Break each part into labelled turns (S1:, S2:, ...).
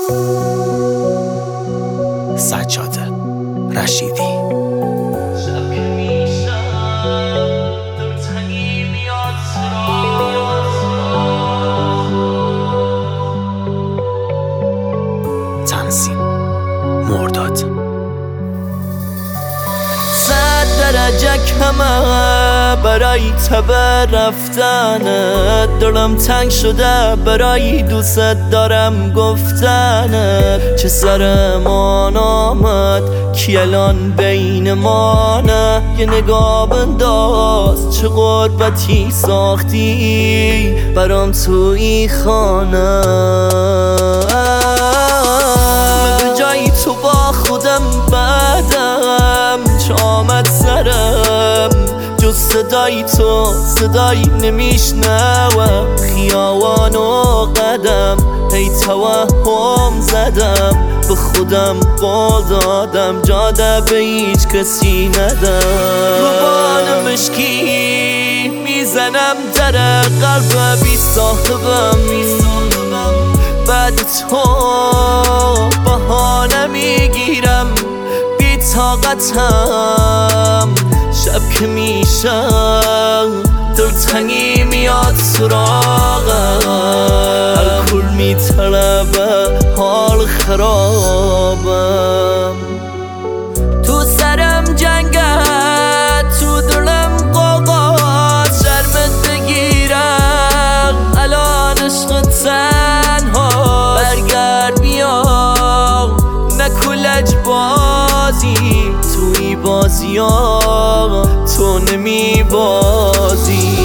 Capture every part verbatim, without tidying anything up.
S1: سجاده رشیدی.
S2: شب که میشم دلتنگی میاد سراغ،
S1: تنظیم مرداد.
S2: صد درجه کمه برای تبه رفتنت، دلم تنگ شده برای دوست دارم گفتنت. چه سرمان آمد کی الان بین ما نه، یه نگاه بنداز چه غربتی ساختی برام تو این خانه. به جای تو با خودم بعدم چه آمد سرم، جز صدای تو صدایی نمیشنوم. خیابان و قدم هی توهم زدم، به خودم قول دادم جاده به هیچ کسی ندم. روبان مشکی میزنم در قلب بی صاحبم، بعد تو بهانه میگیرم بی طاقتم. شب که میشم دلتنگی میاد سراغم، الکل میطلبه حال خرابم. تو سرم جنگت تو دلم قوقات، شرمت بگیرم الان عشق تنها. برگرد بیا نکو لج بازی، توی بازی ها تو نمی بازی.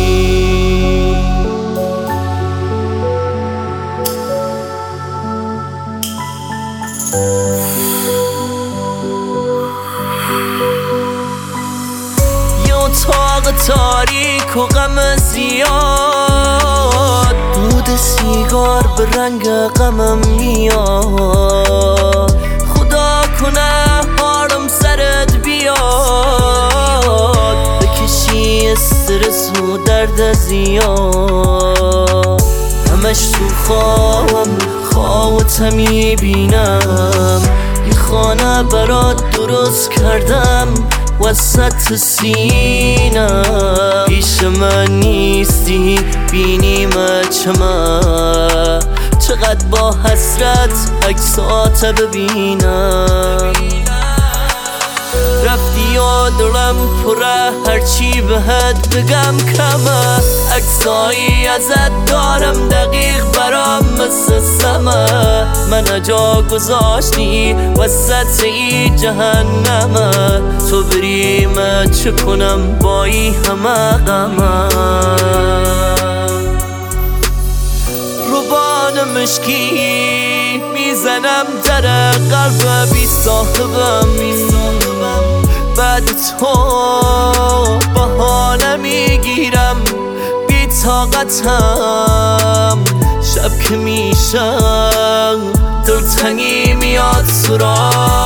S2: یه اتاق تاریک و غم زیاد، دود سیگار به رنگ غمم میاد. خدا کنه حالم سرت بیاد، بکشی استرس و درد زیاد. همش تو خوابم خوابت میبینم، یه خانه برات درست کردم وسط سینم. پیش من نیستی بینیم چمه، چقدر با حسرت عکسات ببینم. رفتی و دلم پره هرچی بهت بگم کمه، عکسایی ازت دارم دقیق برام مثل سمه. من جا گذاشتی وسط ای جهنمه، تو بریم چه کنم با ای همه غمه. روبان مشکی میزنم در قلب بی صاحبم، بعد تو بهانه میگیرم بی طاقتم. شب که میشم دلتنگی میاد سراغ،